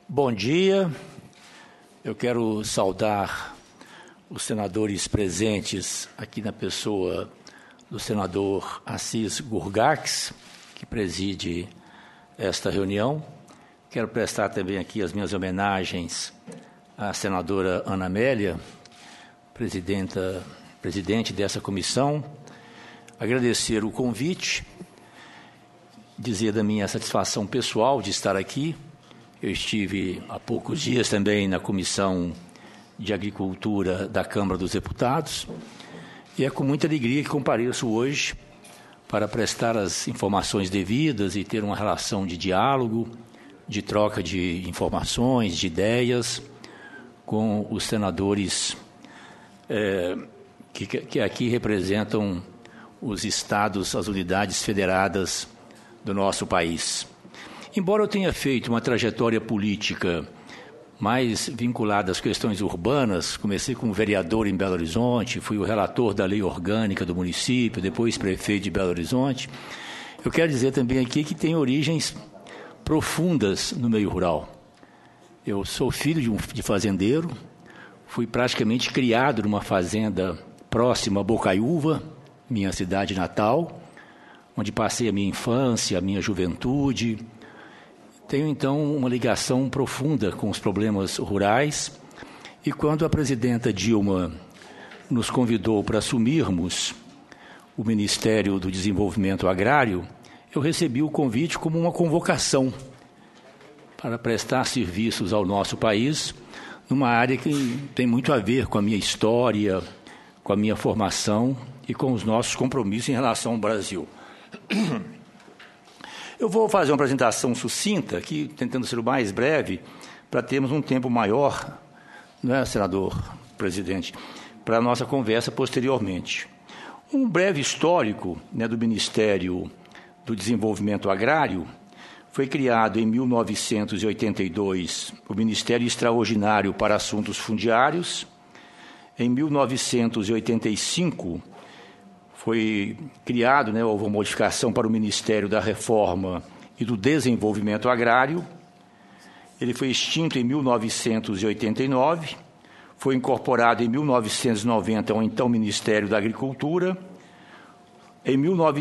Bom dia, eu quero saudar os senadores presentes aqui na pessoa do senador Assis Gurgax, que preside esta reunião. Quero prestar também aqui as minhas homenagens à senadora Ana Amélia, presidente dessa comissão, agradecer o convite, dizer da minha satisfação pessoal de estar aqui. Eu estive há poucos dias também na Comissão de Agricultura da Câmara dos Deputados e é com muita alegria que compareço hoje para prestar as informações devidas e ter uma relação de diálogo, de troca de informações, de ideias com os senadores que aqui representam os estados, as unidades federadas do nosso país. Embora eu tenha feito uma trajetória política mais vinculada às questões urbanas, comecei como vereador em Belo Horizonte, fui o relator da lei orgânica do município, depois prefeito de Belo Horizonte, eu quero dizer também aqui que tem origens profundas no meio rural. Eu sou filho de fazendeiro, fui praticamente criado numa fazenda próxima a Bocaiúva, minha cidade natal, onde passei a minha infância, a minha juventude. Tenho, então, uma ligação profunda com os problemas rurais e quando a presidenta Dilma nos convidou para assumirmos o Ministério do Desenvolvimento Agrário, eu recebi o convite como uma convocação para prestar serviços ao nosso país numa área que tem muito a ver com a minha história, com a minha formação e com os nossos compromissos em relação ao Brasil. Eu vou fazer uma apresentação sucinta aqui, tentando ser o mais breve, para termos um tempo maior, né, senador presidente, para a nossa conversa posteriormente. Um breve histórico, né, do Ministério do Desenvolvimento Agrário. Foi criado em 1982 o Ministério Extraordinário para Assuntos Fundiários. Em 1985, foi criado, né, houve uma modificação para o Ministério da Reforma e do Desenvolvimento Agrário. Ele foi extinto em 1989, foi incorporado em 1990 ao então Ministério da Agricultura. Em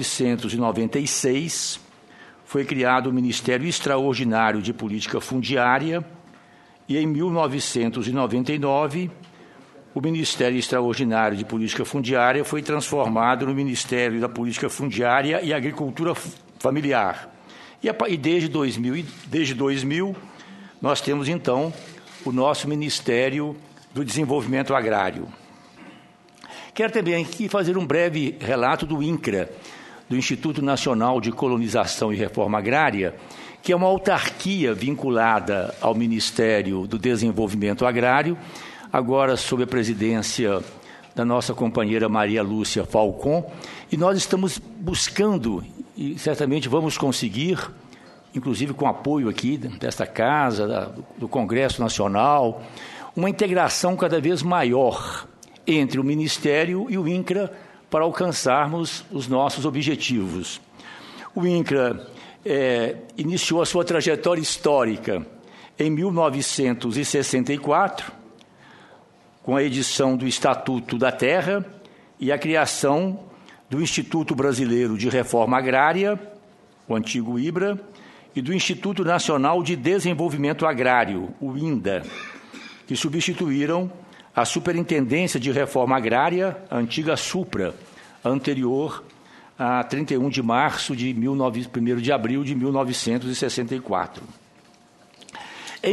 1996, foi criado o Ministério Extraordinário de Política Fundiária e em 1999, o Ministério Extraordinário de Política Fundiária foi transformado no Ministério da Política Fundiária e Agricultura Familiar. E desde 2000, nós temos, então, o nosso Ministério do Desenvolvimento Agrário. Quero também aqui fazer um breve relato do INCRA, do Instituto Nacional de Colonização e Reforma Agrária, que é uma autarquia vinculada ao Ministério do Desenvolvimento Agrário, agora sob a presidência da nossa companheira Maria Lúcia Falcon, e nós estamos buscando, e certamente vamos conseguir, inclusive com apoio aqui desta casa, do Congresso Nacional, uma integração cada vez maior entre o Ministério e o INCRA para alcançarmos os nossos objetivos. O INCRA iniciou a sua trajetória histórica em 1964, com a edição do Estatuto da Terra e a criação do Instituto Brasileiro de Reforma Agrária, o antigo IBRA, e do Instituto Nacional de Desenvolvimento Agrário, o INDA, que substituíram a Superintendência de Reforma Agrária, a antiga SUPRA, anterior a 31 de março de 1º de abril de 1964. Em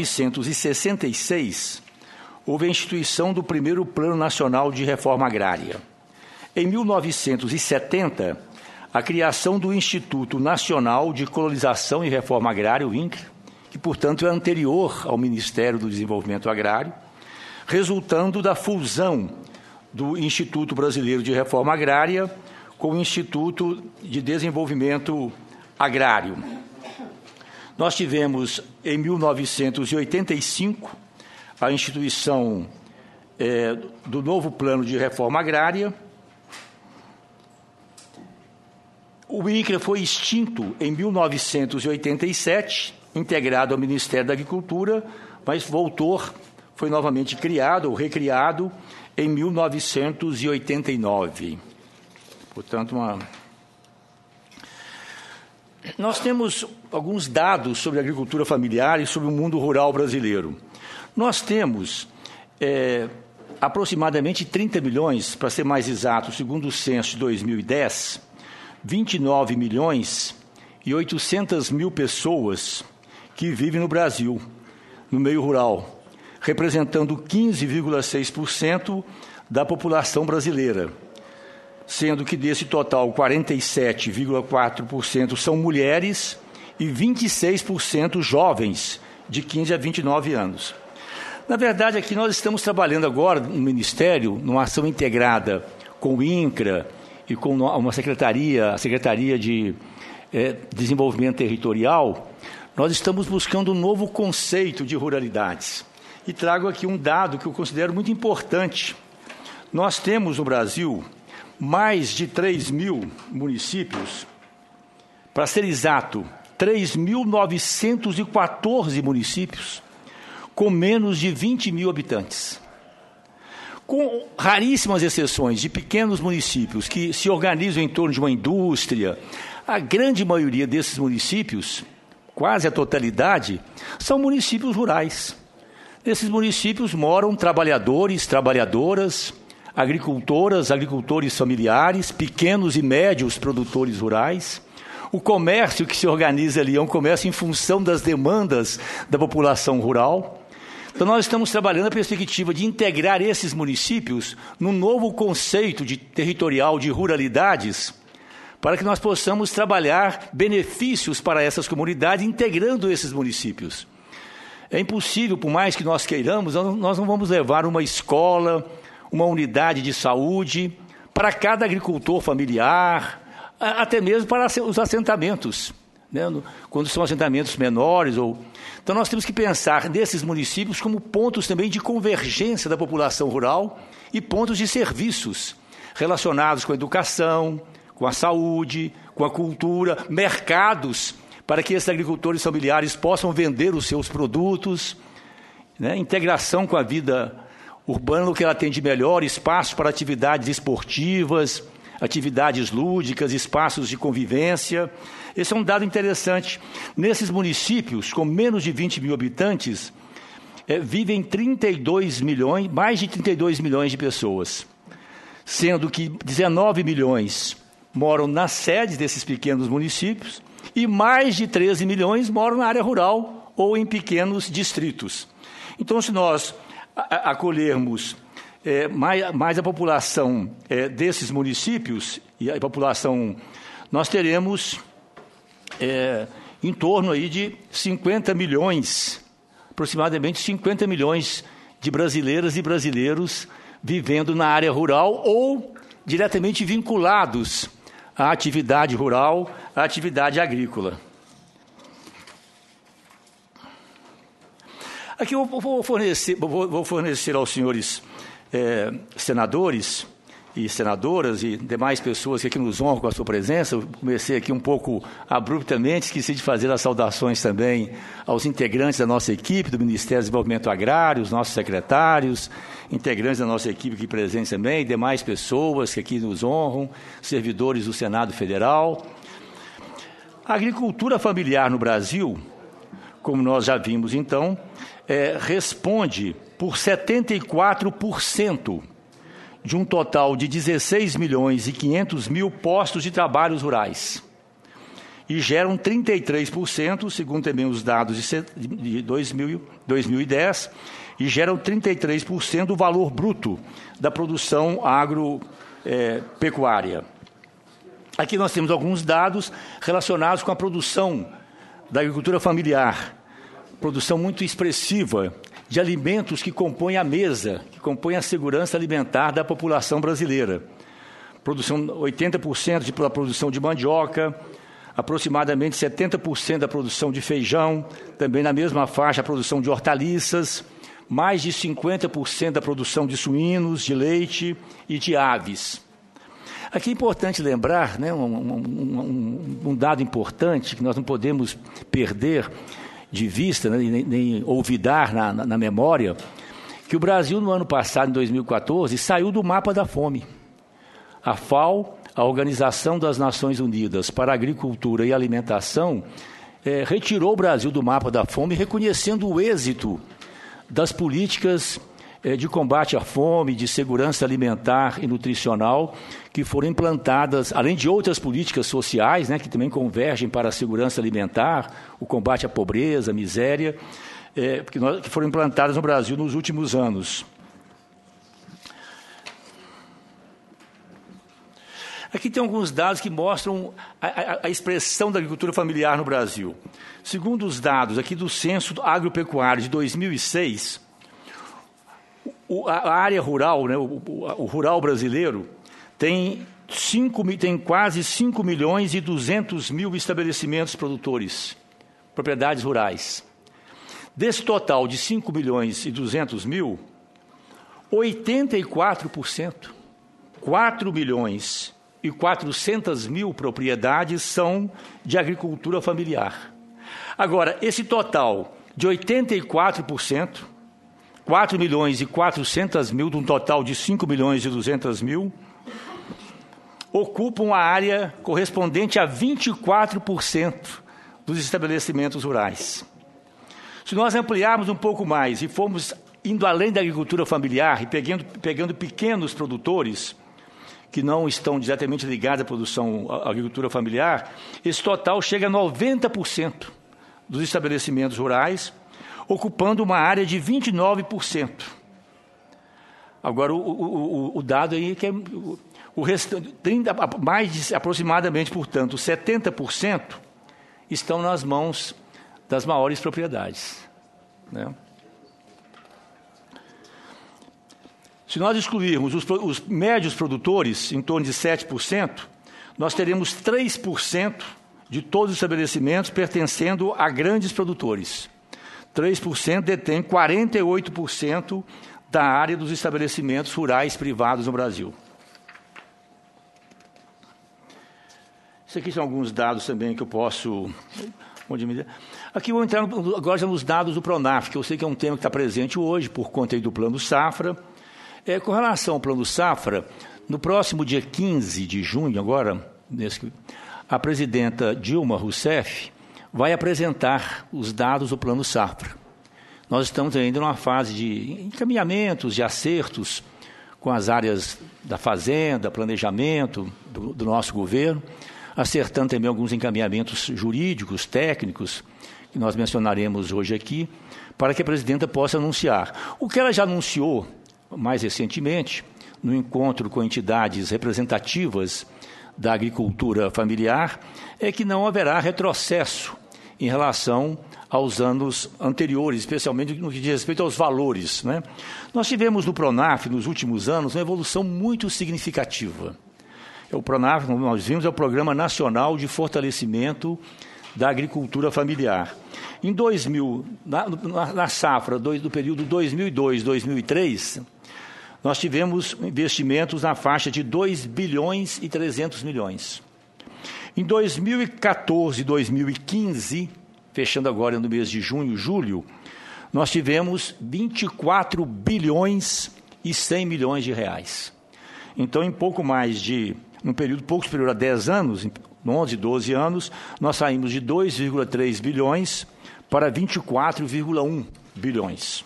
1966, houve a instituição do primeiro Plano Nacional de Reforma Agrária. Em 1970, a criação do Instituto Nacional de Colonização e Reforma Agrária, o INCRA, que, portanto, é anterior ao Ministério do Desenvolvimento Agrário, resultando da fusão do Instituto Brasileiro de Reforma Agrária com o Instituto de Desenvolvimento Agrário. Nós tivemos, em 1985, a instituição do novo Plano de Reforma Agrária. O INCRA foi extinto em 1987 integrado ao Ministério da Agricultura, mas foi novamente criado ou recriado em 1989. Portanto, Nós temos alguns dados sobre a agricultura familiar e sobre o mundo rural brasileiro. Nós temos aproximadamente 30 milhões, para ser mais exato, segundo o censo de 2010, 29 milhões e 800 mil pessoas que vivem no Brasil, no meio rural, representando 15,6% da população brasileira, sendo que desse total 47,4% são mulheres e 26% jovens, de 15 a 29 anos. Na verdade, aqui nós estamos trabalhando agora no Ministério, numa ação integrada com o INCRA e com uma secretaria, a Secretaria de Desenvolvimento Territorial. Nós estamos buscando um novo conceito de ruralidades. E trago aqui um dado que eu considero muito importante. Nós temos no Brasil mais de 3 mil municípios, para ser exato, 3.914 municípios, com menos de 20 mil habitantes. Com raríssimas exceções de pequenos municípios que se organizam em torno de uma indústria, a grande maioria desses municípios, quase a totalidade, são municípios rurais. Nesses municípios moram trabalhadores, trabalhadoras, agricultoras, agricultores familiares, pequenos e médios produtores rurais. O comércio que se organiza ali é um comércio em função das demandas da população rural. Então, nós estamos trabalhando a perspectiva de integrar esses municípios num novo conceito territorial de ruralidades, para que nós possamos trabalhar benefícios para essas comunidades, integrando esses municípios. É impossível, por mais que nós queiramos, nós não vamos levar uma escola, uma unidade de saúde para cada agricultor familiar, até mesmo para os assentamentos, né? Quando são assentamentos menores. Então, nós temos que pensar nesses municípios como pontos também de convergência da população rural e pontos de serviços relacionados com a educação, com a saúde, com a cultura, mercados para que esses agricultores familiares possam vender os seus produtos, né? Integração com a vida urbana, o que ela tem de melhor, espaços para atividades esportivas, atividades lúdicas, espaços de convivência. Esse é um dado interessante. Nesses municípios, com menos de 20 mil habitantes, vivem 32 milhões, mais de 32 milhões de pessoas, sendo que 19 milhões moram nas sedes desses pequenos municípios e mais de 13 milhões moram na área rural ou em pequenos distritos. Então, se nós acolhermos mais a população desses municípios, e a população, nós teremos em torno aí de 50 milhões, aproximadamente 50 milhões de brasileiras e brasileiros vivendo na área rural ou diretamente vinculados à atividade rural, à atividade agrícola. Aqui eu vou fornecer aos senhores senadores e senadoras e demais pessoas que aqui nos honram com a sua presença. Eu comecei aqui um pouco abruptamente, esqueci de fazer as saudações também aos integrantes da nossa equipe do Ministério do Desenvolvimento Agrário, os nossos secretários, integrantes da nossa equipe aqui presentes também, demais pessoas que aqui nos honram, servidores do Senado Federal. A agricultura familiar no Brasil, como nós já vimos então, responde por 74% de um total de 16 milhões e 500 mil postos de trabalhos rurais. E geram 33%, segundo também os dados de 2010, e geram 33% do valor bruto da produção agropecuária. Aqui nós temos alguns dados relacionados com a produção da agricultura familiar, produção muito expressiva de alimentos que compõem a mesa, que compõem a segurança alimentar da população brasileira. 80% da produção de mandioca, aproximadamente 70% da produção de feijão, também na mesma faixa a produção de hortaliças, mais de 50% da produção de suínos, de leite e de aves. Aqui é importante lembrar, né, um dado importante que nós não podemos perder. de vista, né, nem olvidar na memória, que o Brasil, no ano passado, em 2014, saiu do mapa da fome. A FAO, a Organização das Nações Unidas para a Agricultura e Alimentação, retirou o Brasil do mapa da fome, reconhecendo o êxito das políticas de combate à fome, de segurança alimentar e nutricional, que foram implantadas, além de outras políticas sociais, né, que também convergem para a segurança alimentar, o combate à pobreza, à miséria, que foram implantadas no Brasil nos últimos anos. Aqui tem alguns dados que mostram a expressão da agricultura familiar no Brasil. Segundo os dados aqui do Censo Agropecuário de 2006, a área rural, né, o rural brasileiro, tem quase 5 milhões e 200 mil estabelecimentos produtores, propriedades rurais. Desse total de 5 milhões e 200 mil, 84%, 4 milhões e 400 mil propriedades são de agricultura familiar. Agora, esse total de 84%, 4 milhões e 400 mil, de um total de 5 milhões e 200 mil, ocupam a área correspondente a 24% dos estabelecimentos rurais. Se nós ampliarmos um pouco mais e formos indo além da agricultura familiar e pegando pequenos produtores que não estão diretamente ligados à produção à agricultura familiar, esse total chega a 90% dos estabelecimentos rurais, ocupando uma área de 29%. Agora, o dado aí é que o restante, aproximadamente, portanto, 70% estão nas mãos das maiores propriedades, né? Se nós excluirmos os médios produtores, em torno de 7%, nós teremos 3% de todos os estabelecimentos pertencendo a grandes produtores. 3% detém 48% da área dos estabelecimentos rurais privados no Brasil. Isso aqui são alguns dados também que eu posso... Aqui eu vou entrar agora já nos dados do Pronaf, que eu sei que é um tema que está presente hoje por conta aí do Plano Safra. Com relação ao Plano Safra, no próximo dia 15 de junho, agora, a presidenta Dilma Rousseff vai apresentar os dados do Plano Safra. Nós estamos ainda numa fase de encaminhamentos, de acertos com as áreas da fazenda, planejamento do nosso governo, acertando também alguns encaminhamentos jurídicos, técnicos, que nós mencionaremos hoje aqui, para que a presidenta possa anunciar. O que ela já anunciou mais recentemente, no encontro com entidades representativas da agricultura familiar, é que não haverá retrocesso em relação aos anos anteriores, especialmente no que diz respeito aos valores, né? Nós tivemos no Pronaf, nos últimos anos, uma evolução muito significativa. O Pronaf, como nós vimos, é o Programa Nacional de Fortalecimento da Agricultura Familiar. Em 2000, na safra do período 2002-2003, nós tivemos investimentos na faixa de 2 bilhões e 300 milhões. Em 2014 e 2015, fechando agora no mês de junho e julho, nós tivemos 24 bilhões e 100 milhões de reais. Então, em pouco mais de, num período pouco superior a 10 anos, 11, 12 anos, nós saímos de 2,3 bilhões para 24,1 bilhões.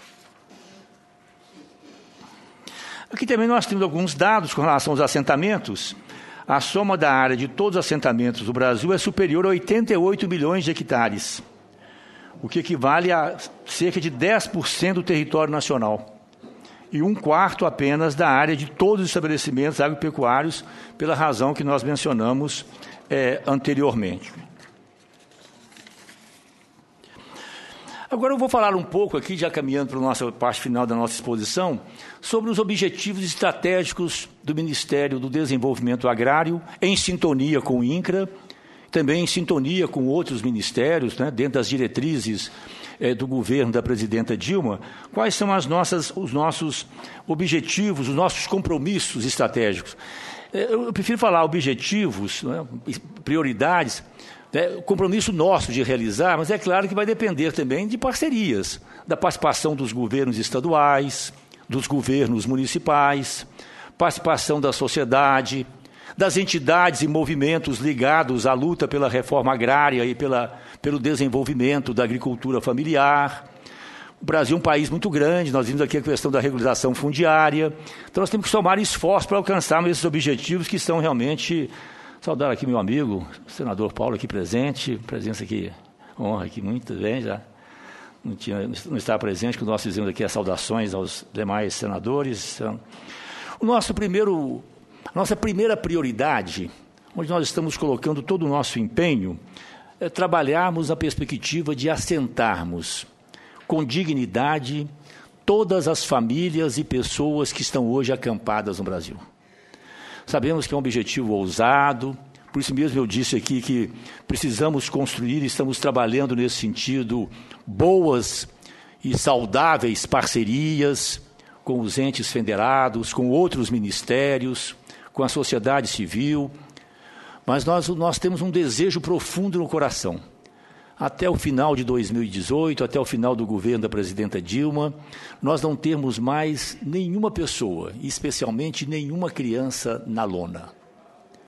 Aqui também nós temos alguns dados com relação aos assentamentos. A soma da área de todos os assentamentos do Brasil é superior a 88 milhões de hectares, o que equivale a cerca de 10% do território nacional, e 1/4 apenas da área de todos os estabelecimentos agropecuários, pela razão que nós mencionamos anteriormente. Agora eu vou falar um pouco aqui, já caminhando para a nossa parte final da nossa exposição, sobre os objetivos estratégicos do Ministério do Desenvolvimento Agrário, em sintonia com o INCRA, também em sintonia com outros ministérios, né, dentro das diretrizes do governo da presidenta Dilma. Quais são os nossos objetivos, os nossos compromissos estratégicos? Eu prefiro falar objetivos, né, prioridades, compromisso nosso de realizar, mas é claro que vai depender também de parcerias, da participação dos governos estaduais, dos governos municipais, participação da sociedade, das entidades e movimentos ligados à luta pela reforma agrária e pelo desenvolvimento da agricultura familiar. O Brasil é um país muito grande, nós vimos aqui a questão da regularização fundiária, então nós temos que somar esforços para alcançarmos esses objetivos que são realmente... Saudar aqui meu amigo, o senador Paulo aqui presente, presença aqui, honra aqui muito bem, já não estava presente, que nós fizemos aqui as saudações aos demais senadores. Nossa primeira prioridade, onde nós estamos colocando todo o nosso empenho, é trabalharmos a perspectiva de assentarmos com dignidade todas as famílias e pessoas que estão hoje acampadas no Brasil. Sabemos que é um objetivo ousado, por isso mesmo eu disse aqui que precisamos construir, estamos trabalhando nesse sentido, boas e saudáveis parcerias com os entes federados, com outros ministérios, com a sociedade civil, mas nós temos um desejo profundo no coração. Até o final de 2018, até o final do governo da presidenta Dilma, nós não temos mais nenhuma pessoa, especialmente nenhuma criança na lona.